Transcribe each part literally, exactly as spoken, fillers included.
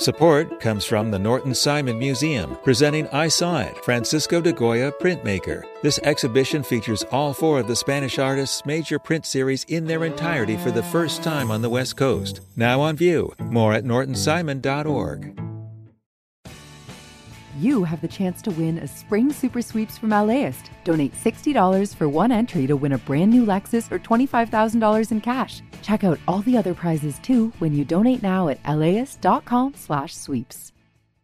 Support comes from the Norton Simon Museum, presenting I Saw It, Francisco de Goya Printmaker. This exhibition features all four of the Spanish artist's major print series in their entirety for the first time on the West Coast. Now on view. More at norton simon dot org. You have the chance to win a Spring Super Sweeps from LAist. Donate sixty dollars for one entry to win a brand new Lexus or twenty-five thousand dollars in cash. Check out all the other prizes too when you donate now at laist.com slash sweeps.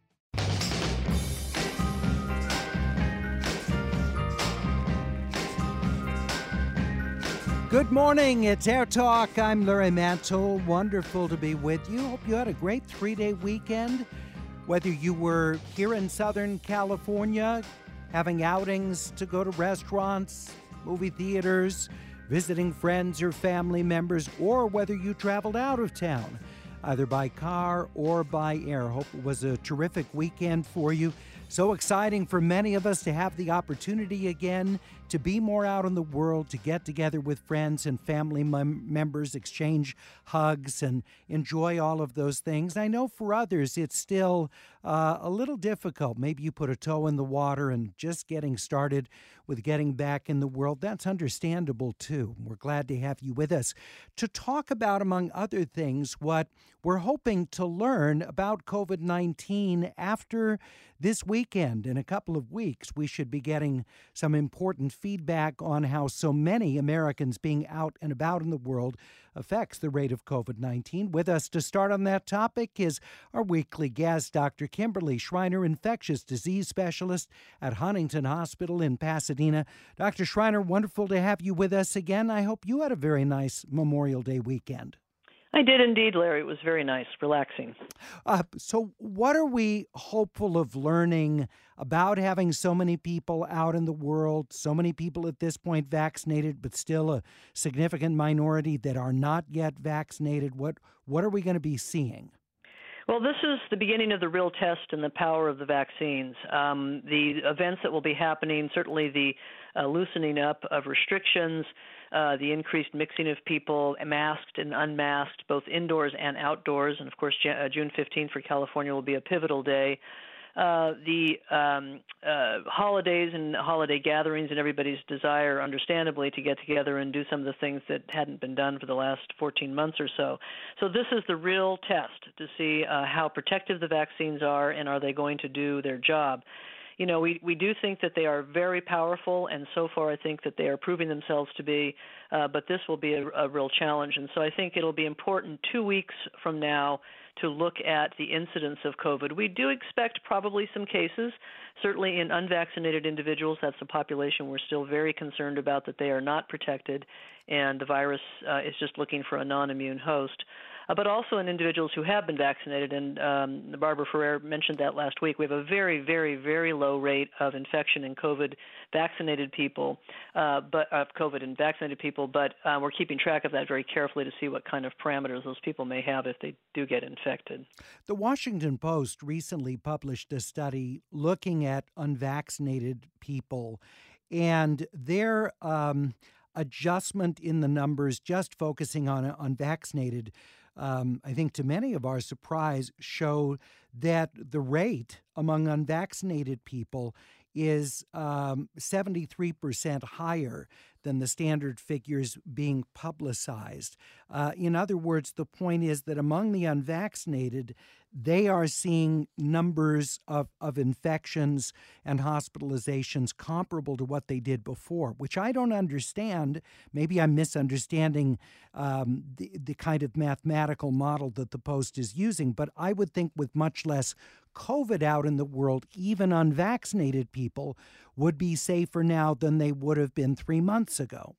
Good morning, it's Air Talk. I'm Larry Mantle. Wonderful to be with you. Hope you had a great three-day weekend. Whether you were here in Southern California, having outings to go to restaurants, movie theaters, visiting friends or family members, or whether you traveled out of town, either by car or by air. Hope it was a terrific weekend for you. So exciting for many of us to have the opportunity again to be more out in the world, to get together with friends and family mem- members, exchange hugs, and enjoy all of those things. I know for others it's still uh, a little difficult. Maybe you put a toe in the water and just getting started with getting back in the world. That's understandable, too. We're glad to have you with us to talk about, among other things, what we're hoping to learn about covid nineteen after this weekend. In a couple of weeks, we should be getting some important feedback on how so many Americans being out and about in the world affects the rate of covid nineteen. With us to start on that topic is our weekly guest, Doctor Kimberly Schreiner, infectious disease specialist at Huntington Hospital in Pasadena. Doctor Schreiner, wonderful to have you with us again. I hope you had a very nice Memorial Day weekend. I did indeed, Larry. It was very nice, relaxing. Uh, so what are we hopeful of learning about having so many people out in the world, so many people at this point vaccinated, but still a significant minority that are not yet vaccinated? What, what are we going to be seeing? Well, this is the beginning of the real test and the power of the vaccines. Um, the events that will be happening, certainly the uh, loosening up of restrictions, uh, the increased mixing of people, masked and unmasked, both indoors and outdoors. And, of course, J- June fifteenth for California will be a pivotal day. Uh, the um, uh, holidays and holiday gatherings and everybody's desire, understandably, to get together and do some of the things that hadn't been done for the last fourteen months or so. So this is the real test to see uh, how protective the vaccines are and are they going to do their job. You know, we, we do think that they are very powerful, and so far I think that they are proving themselves to be, uh, but this will be a, a real challenge. And so I think it'll be important two weeks from now to look at the incidence of COVID. We do expect probably some cases, certainly in unvaccinated individuals. That's the population we're still very concerned about, that they are not protected, and the virus uh, is just looking for a non-immune host. Uh, but also in individuals who have been vaccinated, and um, Barbara Ferrer mentioned that last week. We have a very, very, very low rate of infection in COVID-vaccinated people, uh, but of COVID and vaccinated people, but uh, we're keeping track of that very carefully to see what kind of parameters those people may have if they do get infected. The Washington Post recently published a study looking at unvaccinated people, and their um, adjustment in the numbers, just focusing on unvaccinated, Um, I think to many of our surprise, show that the rate among unvaccinated people is um, seventy-three percent higher than the standard figures being publicized. Uh, in other words, the point is that among the unvaccinated, they are seeing numbers of, of infections and hospitalizations comparable to what they did before, which I don't understand. Maybe I'm misunderstanding um, the, the kind of mathematical model that the Post is using, but I would think with much less COVID out in the world, even unvaccinated people would be safer now than they would have been three months ago.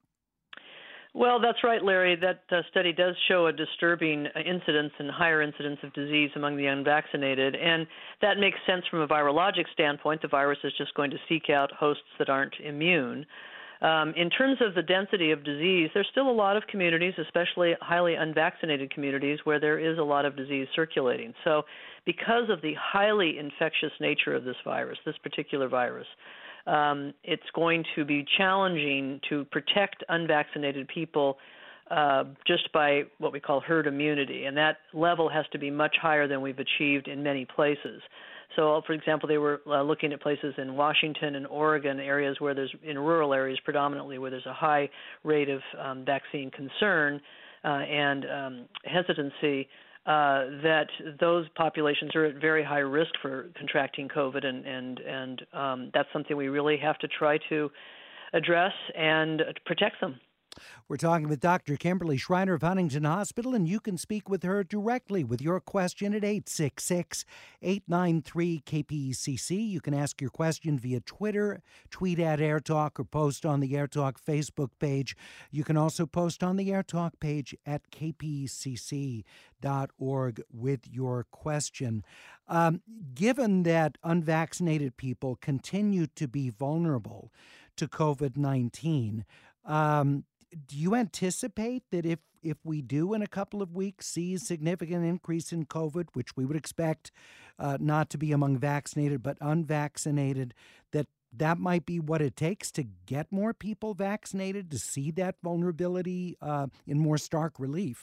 Well, that's right, Larry. That uh, study does show a disturbing uh, incidence and higher incidence of disease among the unvaccinated, and that makes sense from a virologic standpoint. The virus is just going to seek out hosts that aren't immune. Um, in terms of the density of disease, there's still a lot of communities, especially highly unvaccinated communities, where there is a lot of disease circulating. So because of the highly infectious nature of this virus, this particular virus, um, it's going to be challenging to protect unvaccinated people uh, just by what we call herd immunity, and that level has to be much higher than we've achieved in many places. So, for example, they were uh, looking at places in Washington and Oregon, areas where there's, in rural areas predominantly, where there's a high rate of um, vaccine concern uh, and um, hesitancy, uh, that those populations are at very high risk for contracting COVID, and and and um, that's something we really have to try to address and protect them. We're talking with Doctor Kimberly Shriner of Huntington Hospital, and you can speak with her directly with your question at eight six six, eight nine three, K P E C C. You can ask your question via Twitter, tweet at AirTalk, or post on the AirTalk Facebook page. You can also post on the AirTalk page at k p e c c dot org with your question. Um, given that unvaccinated people continue to be vulnerable to COVID nineteen, um, do you anticipate that if, if we do in a couple of weeks see a significant increase in COVID, which we would expect uh, not to be among vaccinated but unvaccinated, that that might be what it takes to get more people vaccinated, to see that vulnerability uh, in more stark relief?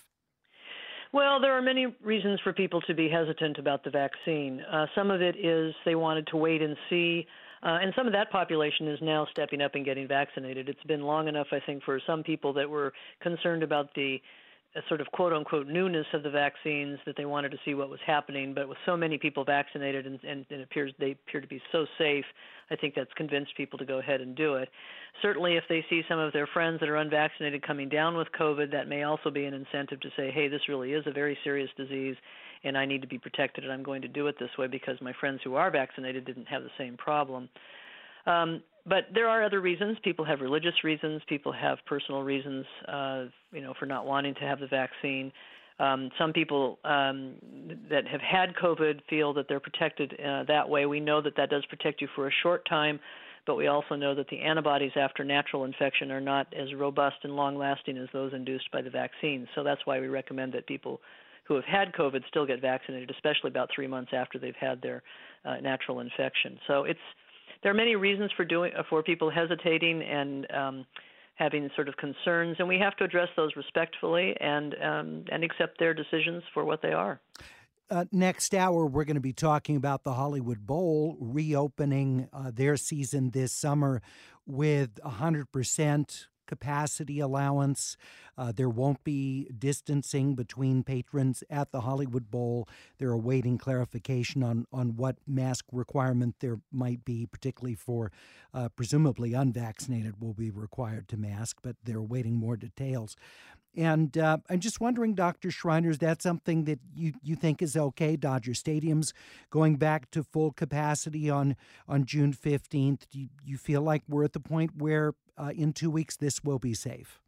Well, there are many reasons for people to be hesitant about the vaccine. Uh, some of it is they wanted to wait and see. Uh, and some of that population is now stepping up and getting vaccinated. It's been long enough, I think, for some people that were concerned about the uh, sort of quote-unquote newness of the vaccines, that they wanted to see what was happening. But with so many people vaccinated and, and, and it appears they appear to be so safe, I think that's convinced people to go ahead and do it. Certainly, if they see some of their friends that are unvaccinated coming down with COVID, that may also be an incentive to say, hey, this really is a very serious disease, and I need to be protected, and I'm going to do it this way because my friends who are vaccinated didn't have the same problem. Um, but there are other reasons. People have religious reasons. People have personal reasons, uh, you know, for not wanting to have the vaccine. Um, some people um, that have had COVID feel that they're protected uh, that way. We know that that does protect you for a short time, but we also know that the antibodies after natural infection are not as robust and long-lasting as those induced by the vaccine. So that's why we recommend that people who have had COVID still get vaccinated, especially about three months after they've had their uh, natural infection. So it's there are many reasons for doing for people hesitating and um, having sort of concerns, and we have to address those respectfully and um, and accept their decisions for what they are. Uh, next hour, we're going to be talking about the Hollywood Bowl reopening uh, their season this summer with one hundred percent capacity allowance. Uh, there won't be distancing between patrons at the Hollywood Bowl. They're awaiting clarification on, on what mask requirement there might be, particularly for uh, presumably unvaccinated will be required to mask, but they're awaiting more details. And uh, I'm just wondering, Doctor Shriner, is that something that you, you think is okay? Dodger Stadium's going back to full capacity on, on June fifteenth. Do you, you feel like we're at the point where uh, in two weeks this will be safe?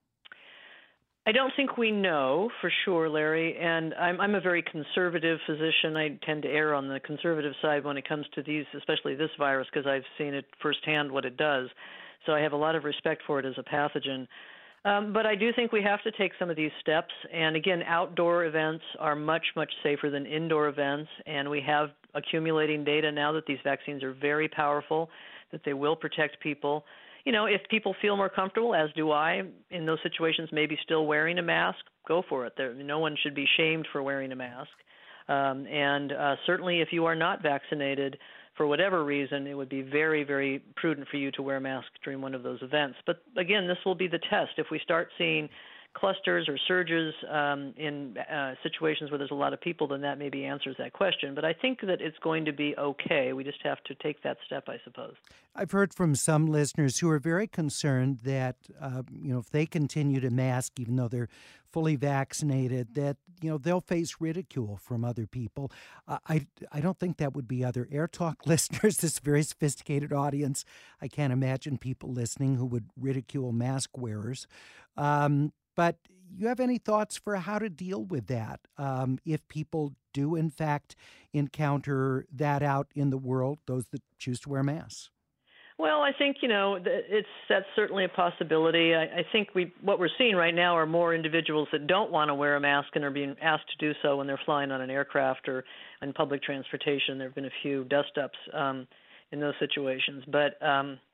I don't think we know for sure, Larry, and I'm, I'm a very conservative physician. I tend to err on the conservative side when it comes to these, especially this virus, because I've seen it firsthand what it does. So I have a lot of respect for it as a pathogen. Um, but I do think we have to take some of these steps. And again, outdoor events are much, much safer than indoor events. And we have accumulating data now that these vaccines are very powerful, that they will protect people. You know, if people feel more comfortable, as do I, in those situations, maybe still wearing a mask, go for it. There, no one should be shamed for wearing a mask. Um, and uh, certainly if you are not vaccinated, for whatever reason, it would be very, very prudent for you to wear a mask during one of those events. But again, this will be the test. If we start seeing clusters or surges um, in uh, situations where there's a lot of people, then that maybe answers that question. But I think that it's going to be okay. We just have to take that step, I suppose. I've heard from some listeners who are very concerned that, uh, you know, if they continue to mask, even though they're fully vaccinated, that, you know, they'll face ridicule from other people. Uh, I, I don't think that would be other AirTalk listeners, this very sophisticated audience. I can't imagine people listening who would ridicule mask wearers. Um, But you have any thoughts for how to deal with that um, if people do, in fact, encounter that out in the world, those that choose to wear masks? Well, I think, you know, it's that's certainly a possibility. I, I think we what we're seeing right now are more individuals that don't want to wear a mask and are being asked to do so when they're flying on an aircraft or in public transportation. There have been a few dust-ups um, in those situations. But, um,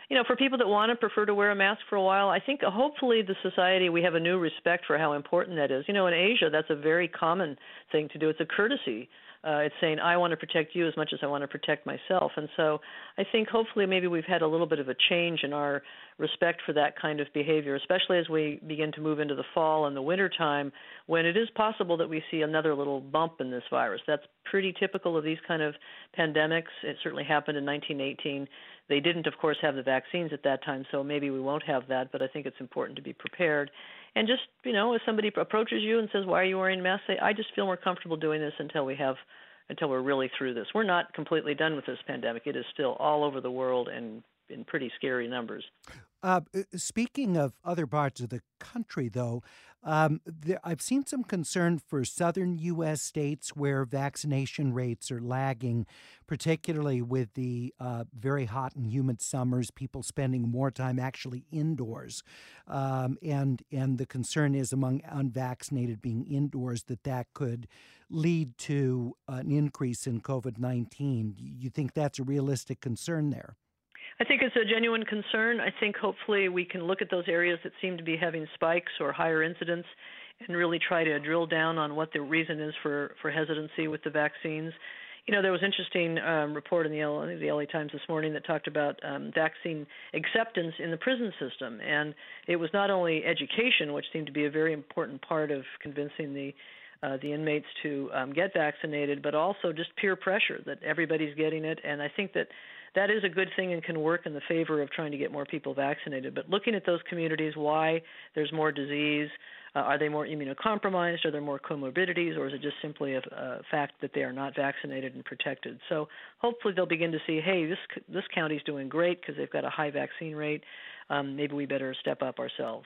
you know, for people that want to prefer to wear a mask for a while, I think hopefully the society, we have a new respect for how important that is. You know, in Asia, that's a very common thing to do. It's a courtesy. Uh, it's saying, I want to protect you as much as I want to protect myself. And so I think hopefully maybe we've had a little bit of a change in our respect for that kind of behavior, especially as we begin to move into the fall and the winter time, when it is possible that we see another little bump in this virus. That's pretty typical of these kind of pandemics. It certainly happened in nineteen eighteen. They didn't, of course, have the vaccines at that time, so maybe we won't have that, but I think it's important to be prepared. And just, you know, if somebody approaches you and says, why are you wearing a mask? Say, I just feel more comfortable doing this until we have, until we're really through this. We're not completely done with this pandemic. It is still all over the world and in pretty scary numbers. Uh, speaking of other parts of the country, though, um, there, I've seen some concern for southern U S states where vaccination rates are lagging, particularly with the uh, very hot and humid summers, people spending more time actually indoors. Um, and, and the concern is among unvaccinated being indoors that that could lead to an increase in COVID nineteen. You think that's a realistic concern there? I think it's a genuine concern. I think hopefully we can look at those areas that seem to be having spikes or higher incidence and really try to drill down on what the reason is for, for hesitancy with the vaccines. You know, there was an interesting um, report in the, L- I think the L A Times this morning that talked about um, vaccine acceptance in the prison system. And it was not only education, which seemed to be a very important part of convincing the Uh, the inmates to um, get vaccinated, but also just peer pressure that everybody's getting it. And I think that that is a good thing and can work in the favor of trying to get more people vaccinated. But looking at those communities, why there's more disease, uh, are they more immunocompromised, are there more comorbidities, or is it just simply a, a fact that they are not vaccinated and protected? So hopefully they'll begin to see, hey, this this county's doing great because they've got a high vaccine rate. Um, maybe we better step up ourselves.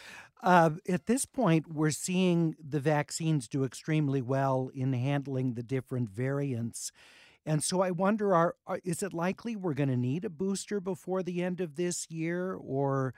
Uh, at this point, we're seeing the vaccines do extremely well in handling the different variants. And so I wonder, are, are is it likely we're going to need a booster before the end of this year? Or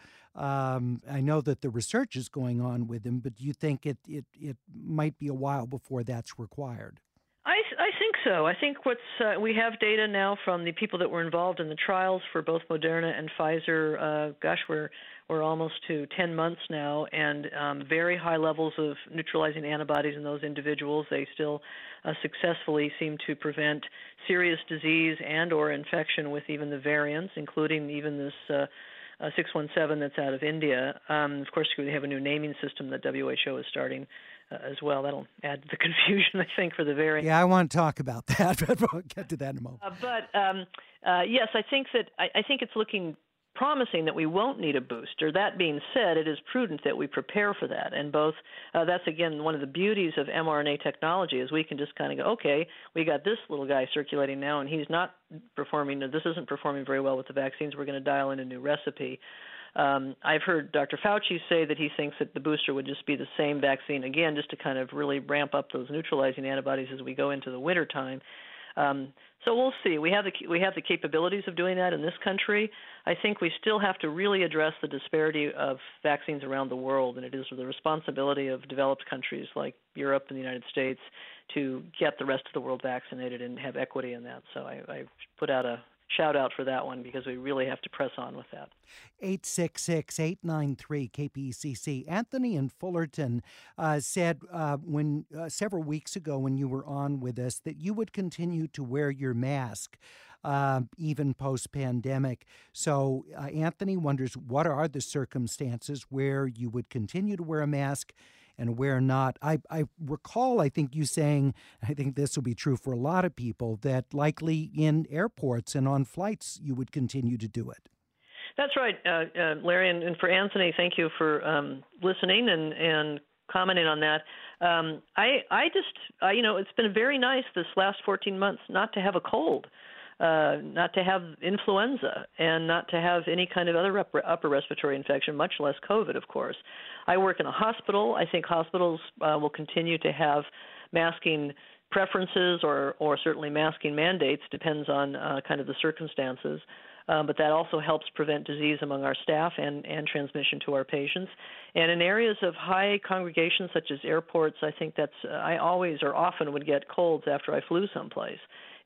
um, I know that the research is going on with them, but do you think it, it, it might be a while before that's required? I, I think so. I think what's uh, we have data now from the people that were involved in the trials for both Moderna and Pfizer. Uh, gosh, we're we're almost to ten months now, and um, very high levels of neutralizing antibodies in those individuals. They still uh, successfully seem to prevent serious disease and or infection with even the variants, including even this uh, uh, six one seven that's out of India. Um, of course, we have a new naming system that W H O is starting Uh, as well. That'll add to the confusion, I think, for the variant. Yeah, I want to talk about that, but we'll get to that in a moment. Uh, but um, uh, yes, I think that I, I think it's looking promising that we won't need a booster. That being said, it is prudent that we prepare for that. And both uh, that's again one of the beauties of mRNA technology is we can just kind of go, okay, we got this little guy circulating now, and he's not performing. This isn't performing very well with the vaccines. We're going to dial in a new recipe. Um, I've heard Doctor Fauci say that he thinks that the booster would just be the same vaccine, again, just to kind of really ramp up those neutralizing antibodies as we go into the winter time. Um, so we'll see. We have the we have the capabilities of doing that in this country. I think we still have to really address the disparity of vaccines around the world, and it is the responsibility of developed countries like Europe and the United States to get the rest of the world vaccinated and have equity in that. So I, I put out a shout out for that one because we really have to press on with that. eight six six, eight nine three, K P C C. Anthony in Fullerton uh, said uh, when uh, several weeks ago when you were on with us that you would continue to wear your mask uh, even post-pandemic. So uh, Anthony wonders, what are the circumstances where you would continue to wear a mask and where not? I, I recall, I think you saying, I think this will be true for a lot of people, that likely in airports and on flights you would continue to do it. That's right, uh, uh, Larry, and, and for Anthony, thank you for um, listening and, and commenting on that. Um, I, I just, uh, you know, it's been very nice this last fourteen months not to have a cold. Uh, not to have influenza and not to have any kind of other upper, upper respiratory infection, much less COVID, of course. I work in a hospital. I think hospitals uh, will continue to have masking preferences or, or certainly masking mandates, depends on uh, kind of the circumstances. Uh, but that also helps prevent disease among our staff and, and transmission to our patients. And in areas of high congregation, such as airports, I think that's, uh, I always or often would get colds after I flew someplace.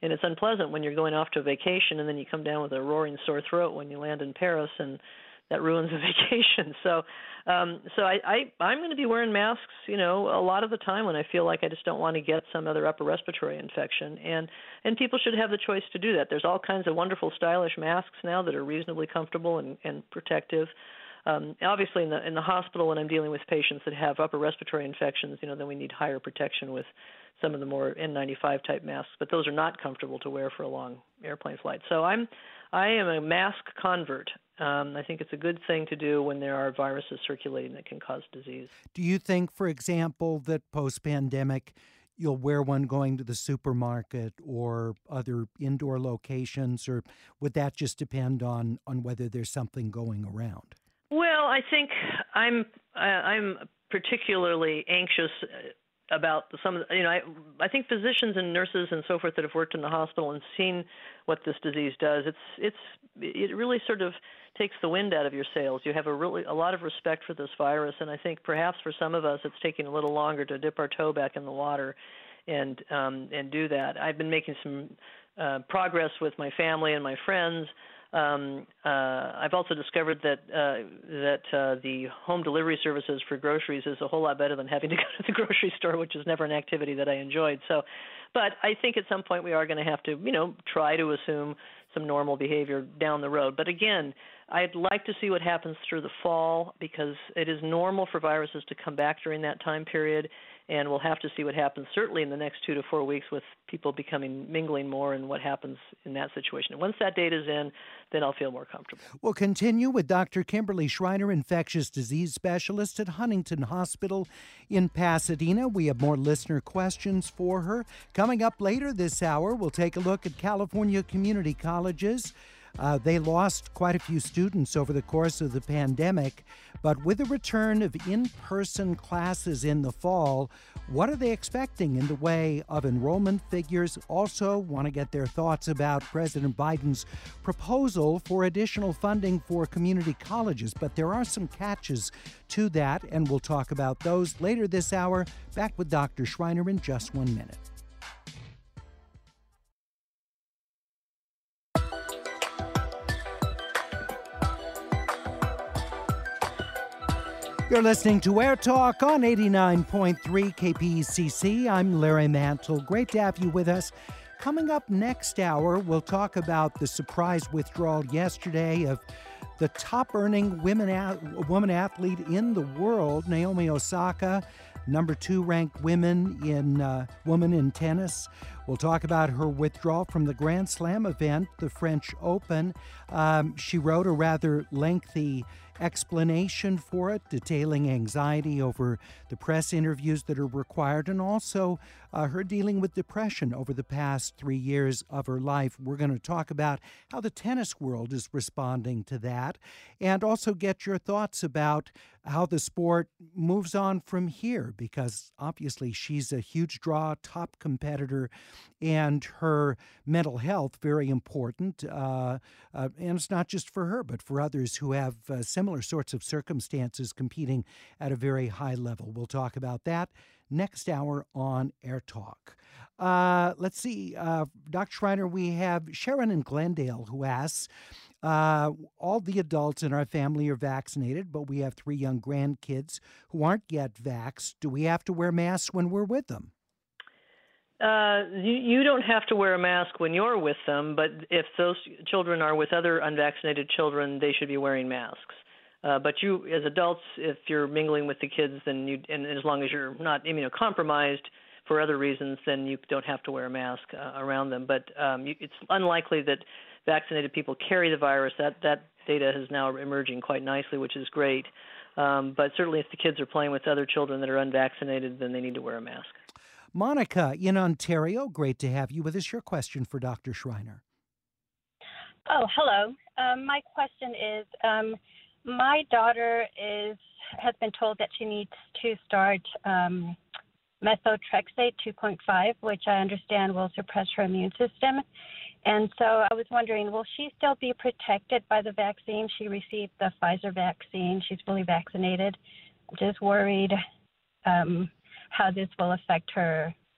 and it's unpleasant when you're going off to a vacation and then you come down with a roaring sore throat when you land in Paris, and that ruins a vacation. So, um, so I, I, I'm going to be wearing masks, you know, a lot of the time when I feel like I just don't want to get some other upper respiratory infection. And, and people should have the choice to do that. There's all kinds of wonderful, stylish masks now that are reasonably comfortable and, and protective. Um, obviously, in the in the hospital, when I'm dealing with patients that have upper respiratory infections, you know, then we need higher protection with some of the more N ninety-five type masks. But those are not comfortable to wear for a long airplane flight. So I'm I am a mask convert. Um, I think it's a good thing to do when there are viruses circulating that can cause disease. Do you think, for example, that post-pandemic you'll wear one going to the supermarket or other indoor locations, or would that just depend on, on whether there's something going around? Well, I think I'm uh, I'm particularly anxious about some of the, you know, I, I think physicians and nurses and so forth that have worked in the hospital and seen what this disease does, it's it's it really sort of takes the wind out of your sails. You have a really a lot of respect for this virus, and I think perhaps for some of us it's taking a little longer to dip our toe back in the water and um, and do that. I've been making some uh, progress with my family and my friends. Um, uh, I've also discovered that uh, that uh, the home delivery services for groceries is a whole lot better than having to go to the grocery store, which is never an activity that I enjoyed. So, but I think at some point we are going to have to, you know, try to assume some normal behavior down the road. But again, I'd like to see what happens through the fall, because it is normal for viruses to come back during that time period, and we'll have to see what happens certainly in the next two to four weeks with people becoming mingling more and what happens in that situation. And once that data's in, then I'll feel more comfortable. We'll continue with Doctor Kimberly Schreiner, infectious disease specialist at Huntington Hospital in Pasadena. We have more listener questions for her. Coming up later this hour, we'll take a look at California community colleges. Uh, they lost quite a few students over the course of the pandemic, but with the return of in-person classes in the fall, what are they expecting in the way of enrollment figures? Also want to get their thoughts about President Biden's proposal for additional funding for community colleges, but there are some catches to that, and we'll talk about those later this hour. Back with Doctor Schreiner in just one minute. You're listening to Air Talk on eighty-nine point three K P E C C. I'm Larry Mantle. Great to have you with us. Coming up next hour, we'll talk about the surprise withdrawal yesterday of the top-earning women a- woman athlete in the world, Naomi Osaka, number two ranked women in uh, woman in tennis. We'll talk about her withdrawal from the Grand Slam event, the French Open. Um, she wrote a rather lengthy explanation for it, detailing anxiety over the press interviews that are required, and also uh, her dealing with depression over the past three years of her life. We're going to talk about how the tennis world is responding to that, and also get your thoughts about how the sport moves on from here, because obviously she's a huge draw, top competitor, and her mental health very important. Uh, uh, and it's not just for her, but for others who have uh, similar sorts of circumstances competing at a very high level. We'll talk about that next hour on Air Talk. Uh, let's see, uh, Doctor Schreiner, we have Sharon in Glendale who asks, Uh, all the adults in our family are vaccinated, but we have three young grandkids who aren't yet vaxxed. Do we have to wear masks when we're with them? Uh, you, you don't have to wear a mask when you're with them, but if those children are with other unvaccinated children, they should be wearing masks. Uh, but you, as adults, if you're mingling with the kids, then you, and as long as you're not immunocompromised for other reasons, then you don't have to wear a mask uh, around them. But um, you, it's unlikely that vaccinated people carry the virus. That that data is now emerging quite nicely, which is great. Um, but certainly if the kids are playing with other children that are unvaccinated, then they need to wear a mask. Monica in Ontario, great to have you with us. Your question for Doctor Schreiner. Oh, hello. Um, my question is, um, my daughter is has been told that she needs to start um, methotrexate two point five, which I understand will suppress her immune system. And so I was wondering, will she still be protected by the vaccine? She received the Pfizer vaccine. She's fully vaccinated. I'm just worried um, how this will affect her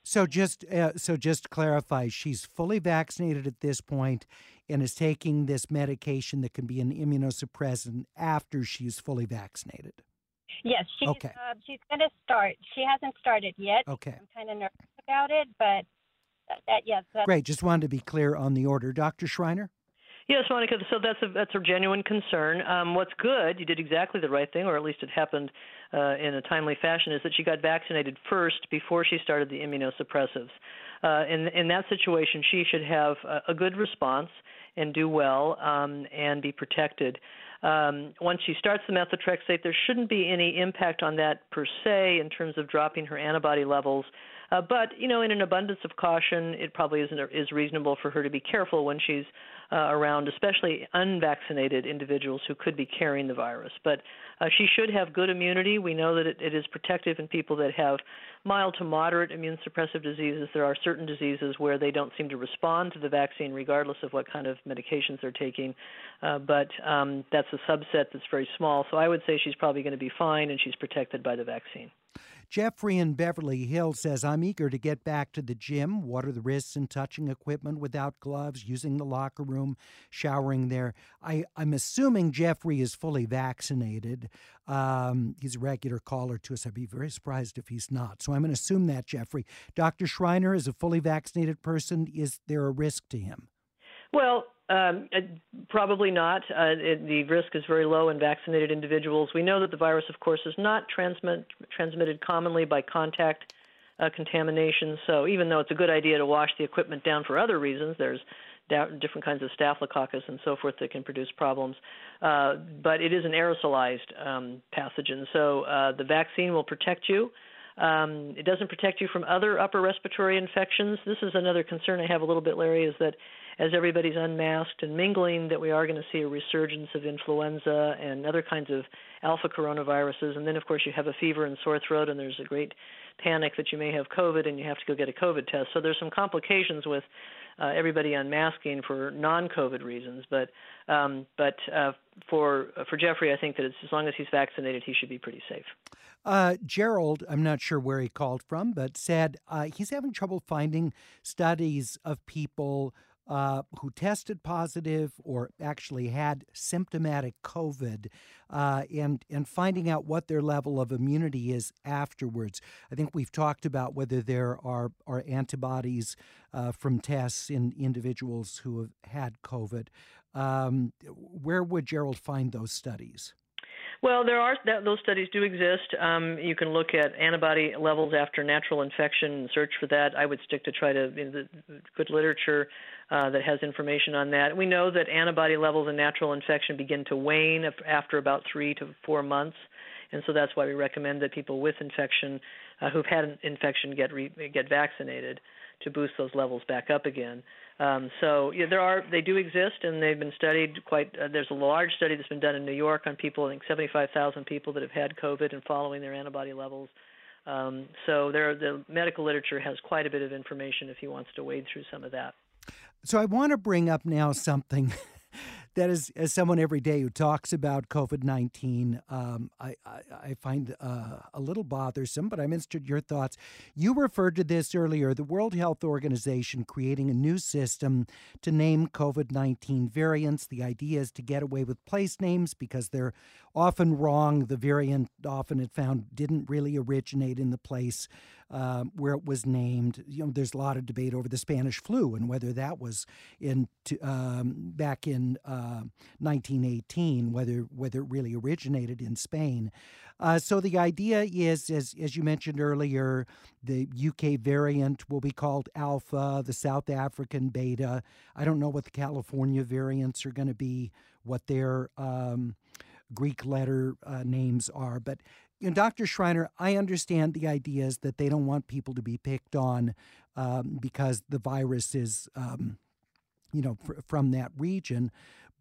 So just uh, so just to clarify, she's fully vaccinated at this point and is taking this medication that can be an immunosuppressant after she's fully vaccinated. Yes, she's Okay. uh, she's going to start. She hasn't started yet. Okay. I'm kind of nervous about it, but that, that yes. That's, Great. Just wanted to be clear on the order. Doctor Schreiner? Yes, Monica. So that's a that's a genuine concern. Um, what's good, you did exactly the right thing, or at least it happened uh, in a timely fashion, is that she got vaccinated first before she started the immunosuppressives. Uh, in in that situation, she should have a, a good response and do well um, and be protected. Um, once she starts the methotrexate, there shouldn't be any impact on that per se in terms of dropping her antibody levels. Uh, but, you know, in an abundance of caution, it probably isn't is reasonable for her to be careful when she's uh, around, especially unvaccinated individuals who could be carrying the virus. But uh, she should have good immunity. We know that it, it is protective in people that have mild to moderate immune suppressive diseases. There are certain diseases where they don't seem to respond to the vaccine regardless of what kind of medications they're taking. Uh, but um, that's a subset that's very small. So I would say she's probably going to be fine and she's protected by the vaccine. Jeffrey in Beverly Hills says, I'm eager to get back to the gym. What are the risks in touching equipment without gloves, using the locker room, showering there? I, I'm assuming Jeffrey is fully vaccinated. Um, he's a regular caller to us. I'd be very surprised if he's not. So I'm going to assume that, Jeffrey. Doctor Schreiner, is a fully vaccinated person, is there a risk to him? Well, um, probably not. Uh, it, the risk is very low in vaccinated individuals. We know that the virus, of course, is not transmit, transmitted commonly by contact uh, contamination. So even though it's a good idea to wash the equipment down for other reasons, there's da- different kinds of staphylococcus and so forth that can produce problems. Uh, but it is an aerosolized um, pathogen. So uh, the vaccine will protect you. Um, it doesn't protect you from other upper respiratory infections. This is another concern I have a little bit, Larry, is that as everybody's unmasked and mingling, that we are going to see a resurgence of influenza and other kinds of alpha coronaviruses. And then, of course, you have a fever and sore throat, and there's a great panic that you may have COVID, and you have to go get a COVID test. So there's some complications with uh, everybody unmasking for non-COVID reasons. But um, but uh, for for Jeffrey, I think that it's, as long as he's vaccinated, he should be pretty safe. Uh, Gerald, I'm not sure where he called from, but said uh, he's having trouble finding studies of people Uh, who tested positive or actually had symptomatic COVID uh, and, and finding out what their level of immunity is afterwards. I think we've talked about whether there are, are antibodies uh, from tests in individuals who have had COVID. Um, where would Gerald find those studies? Well, there are those studies do exist. Um, you can look at antibody levels after natural infection and search for that. I would stick to try to in the good literature uh, that has information on that. We know that antibody levels in natural infection begin to wane after about three to four months, and so that's why we recommend that people with infection uh, who've had an infection get re- get vaccinated to boost those levels back up again. Um, so yeah, there are they do exist, and they've been studied quite. Uh, there's a large study that's been done in New York on people, I think seventy-five thousand people that have had COVID and following their antibody levels. Um, so there, the medical literature has quite a bit of information if he wants to wade through some of that. So I want to bring up now something that is, as someone every day who talks about COVID nineteen, um, I, I, I find uh, a little bothersome, but I'm interested in your thoughts. You referred to this earlier, the World Health Organization creating a new system to name COVID nineteen variants. The idea is to get away with place names because they're often wrong. The variant often it found didn't really originate in the place um, where it was named. You know, there's a lot of debate over the Spanish flu and whether that was in to, um, back in uh, nineteen eighteen, whether whether it really originated in Spain. Uh, so the idea is, as as you mentioned earlier, the U K variant will be called Alpha, the South African Beta. I don't know what the California variants are going to be, what their um, Greek letter uh, names are, but you know, Doctor Schreiner, I understand the idea is that they don't want people to be picked on um, because the virus is, um, you know, fr- from that region.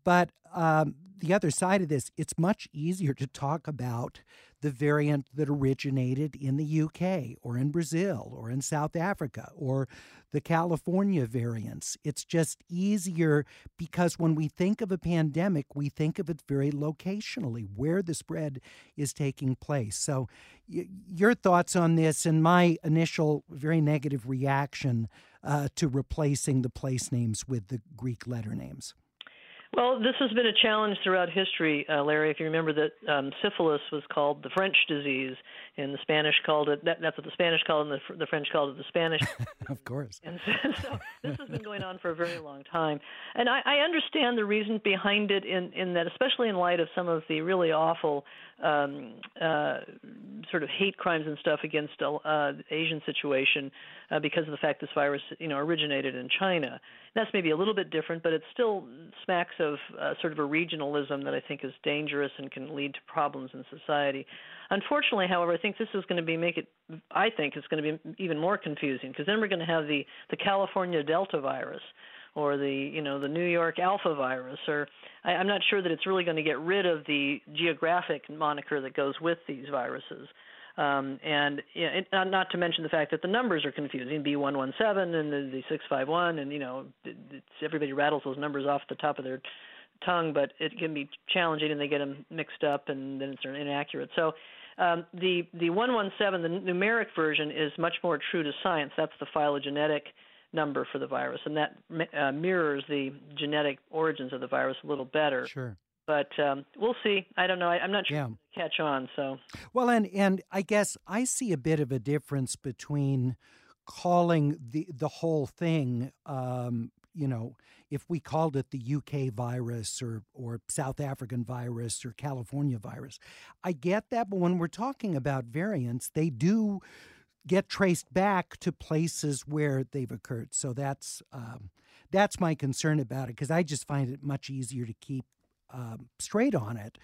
But um, the other side of this, it's much easier to talk about the variant that originated in the U K or in Brazil or in South Africa or the California variants. It's just easier because when we think of a pandemic, we think of it very locationally, where the spread is taking place. So y- your thoughts on this and my initial very negative reaction uh, to replacing the place names with the Greek letter names. Well, this has been a challenge throughout history, uh, Larry. If you remember that um, syphilis was called the French disease, and the Spanish called it, that, that's what the Spanish called it, and the, the French called it the Spanish. Of course. And so, so this has been going on for a very long time. And I, I understand the reason behind it in, in that, especially in light of some of the really awful um, uh, sort of hate crimes and stuff against uh, the Asian situation uh, because of the fact this virus, you know, originated in China. That's maybe a little bit different, but it still smacks of uh, sort of a regionalism that I think is dangerous and can lead to problems in society. Unfortunately, however, I think this is going to be make it. I think it's going to be even more confusing because then we're going to have the the California Delta virus, or the you know the New York Alpha virus, or I, I'm not sure that it's really going to get rid of the geographic moniker that goes with these viruses. Um, and you know, it, not, not to mention the fact that the numbers are confusing, B one one seven and the, the six five one, and you know it, it's, everybody rattles those numbers off the top of their tongue, but it can be challenging and they get them mixed up and then it's inaccurate. So um, the the one one seven, the numeric version, is much more true to science. That's the phylogenetic number for the virus, and that uh, mirrors the genetic origins of the virus a little better. Sure. But um, we'll see. I don't know. I, I'm not sure yeah. to catch on. So well, and and I guess I see a bit of a difference between calling the the whole thing. Um, you know, if we called it the U K virus or or South African virus or California virus, I get that. But when we're talking about variants, they do get traced back to places where they've occurred. So that's um, that's my concern about it, because I just find it much easier to keep Um, straight on it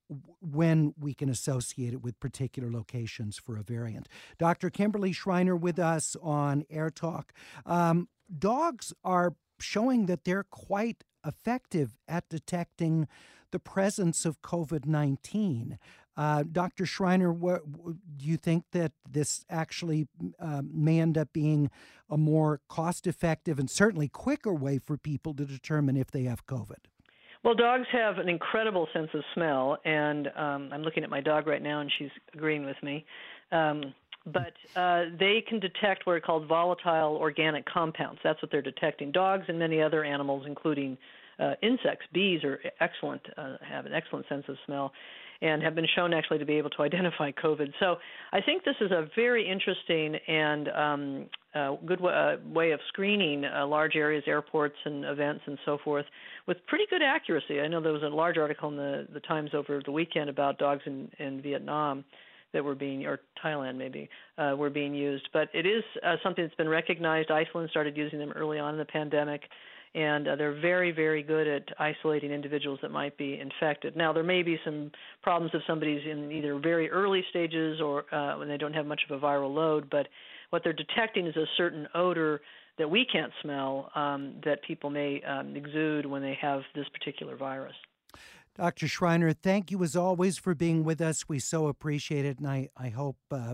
when we can associate it with particular locations for a variant. Doctor Kimberly Schreiner with us on Air Talk. Um, dogs are showing that they're quite effective at detecting the presence of COVID nineteen. Uh, Doctor Schreiner, what, do you think that this actually uh, may end up being a more cost-effective and certainly quicker way for people to determine if they have COVID? Well, dogs have an incredible sense of smell, and um, I'm looking at my dog right now, and she's agreeing with me. Um, but uh, they can detect what are called volatile organic compounds. That's what they're detecting. Dogs and many other animals, including uh, insects, bees, are excellent, uh, have an excellent sense of smell, and have been shown actually to be able to identify COVID. So I think this is a very interesting and um, uh, good w- uh, way of screening uh, large areas, airports and events and so forth, with pretty good accuracy. I know there was a large article in the, the Times over the weekend about dogs in, in Vietnam that were being, or Thailand maybe, uh, were being used. But it is uh, something that's been recognized. Iceland started using them early on in the pandemic, and uh, they're very, very good at isolating individuals that might be infected. Now, there may be some problems if somebody's in either very early stages or uh, when they don't have much of a viral load, but what they're detecting is a certain odor that we can't smell um, that people may um, exude when they have this particular virus. Doctor Schreiner, thank you as always for being with us. We so appreciate it, and I, I hope uh,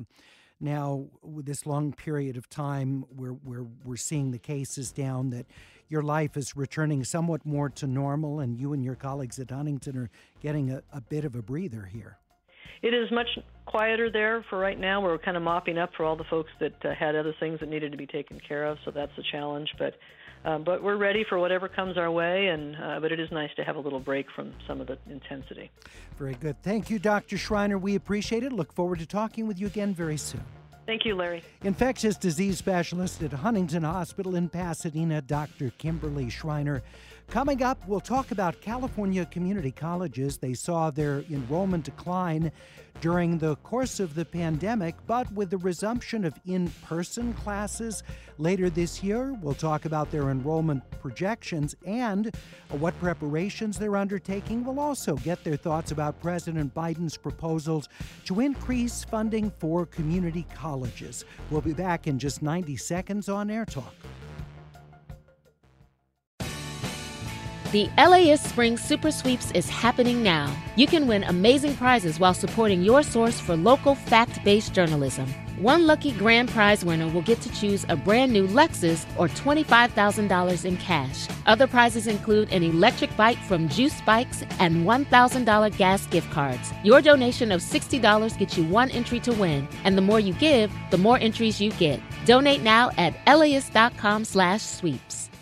now with this long period of time where, where we're seeing the cases down that your life is returning somewhat more to normal, and you and your colleagues at Huntington are getting a, a bit of a breather here. It is much quieter there for right now. We're kind of mopping up for all the folks that uh, had other things that needed to be taken care of, so that's a challenge. But um, but we're ready for whatever comes our way, and uh, but it is nice to have a little break from some of the intensity. Very good. Thank you, Doctor Schreiner. We appreciate it. Look forward to talking with you again very soon. Thank you, Larry. Infectious disease specialist at Huntington Hospital in Pasadena, Doctor Kimberly Schreiner. Coming up, we'll talk about California community colleges. They saw their enrollment decline during the course of the pandemic, but with the resumption of in-person classes later this year, we'll talk about their enrollment projections and what preparations they're undertaking. We'll also get their thoughts about President Biden's proposals to increase funding for community colleges. We'll be back in just ninety seconds on Air Talk. The L A ist Spring Super Sweeps is happening now. You can win amazing prizes while supporting your source for local fact-based journalism. One lucky grand prize winner will get to choose a brand new Lexus or twenty-five thousand dollars in cash. Other prizes include an electric bike from Juice Bikes and one thousand dollars gas gift cards. Your donation of sixty dollars gets you one entry to win, and the more you give, the more entries you get. Donate now at L A ist dot com slash sweeps.